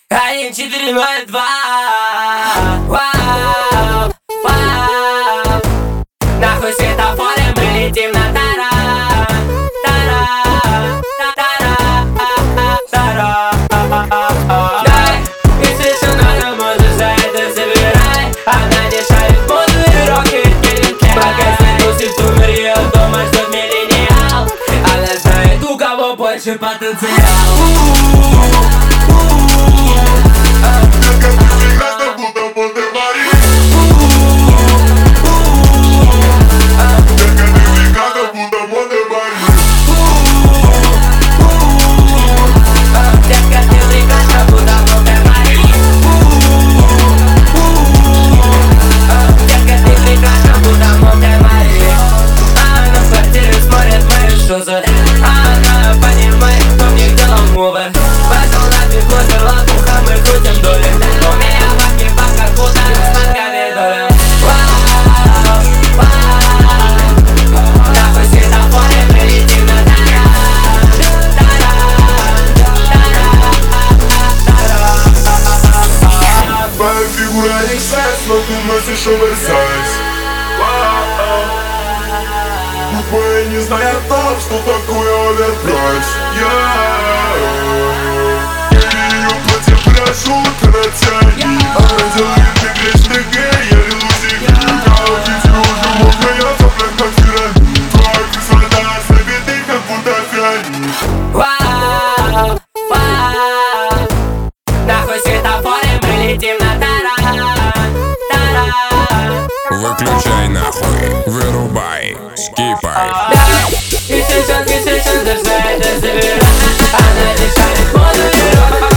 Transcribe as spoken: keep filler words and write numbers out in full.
Один, четыре, ноль, два. Вау, вау. Нахуй светофоры, мы летим на тара. Тара, тара, тара. Дай, если что надо, можешь за это забирай. Она не шарит моду и рокет гелик. Пока сносит в умере, дома ждет миллениал. Она знает, у кого больше потенциал. Она понимает, что мне делом мувер. Пошел нафиг, лучше лопуха, мы крутим доли. У меня бабки в бабках, будто с мозгами доля. Вау, вау. Нахуй светофоры, прилетим на тара. Тара, твоя фигура не секс, но ты носишь оверсайз. Мы не знаем там, что такое оверпрайс. Ее платье пляжу, ты натяни. Она делает мне грешный гей, я лилузик. Я увидел уже мокрый, я топлен как пирамид. Твоя красота забитый, как будто фианит. вау, вау. Нахуй светофоры, мы летим на тара. Тара. Выключай нахуй, вырубай, скипай. И сейчас, и сейчас, даже это забирай. Она не шарит моду и рок.